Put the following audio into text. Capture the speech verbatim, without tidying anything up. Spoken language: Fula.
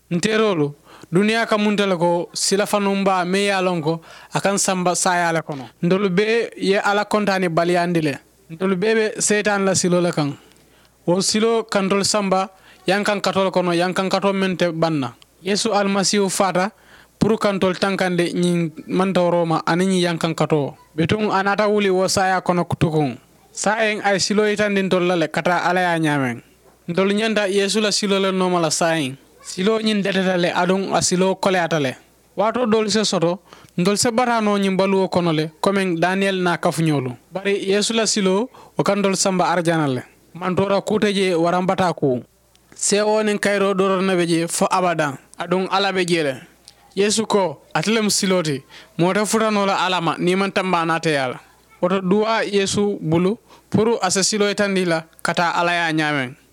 nterolu duniya ka muntale ko sila fanumba me yalonko akan samba sayale kono ndolu be ye ala kontani baliyandile ndolu bebe setan la silo la kan wo silo kantol samba yankan katol kono yankan kato mente banna yesu almasihu fata pour kantol tankande nyi mantoroma anini yankan kato betun anata wuli wo saya kono kutukun saeng ay silo itandin tollale kata ala ya nyamen ndol nyanda yesu la silo le no mala saeng silo nyin detetale adon asilo kole atale wato dol se soto ndol se barano nyi baluwo kono le komen daniel na kafunyolu bari yesu la silo o kandol samba arjanale mantora kuteje warambata ko se onen kayro doro nabeje fo abada adon alabe jele yesu ko atlem siloti mota futano la alama ni man tamba nate yala oto duwa yesu bulu puru asa silo etandila kata alaya nyamen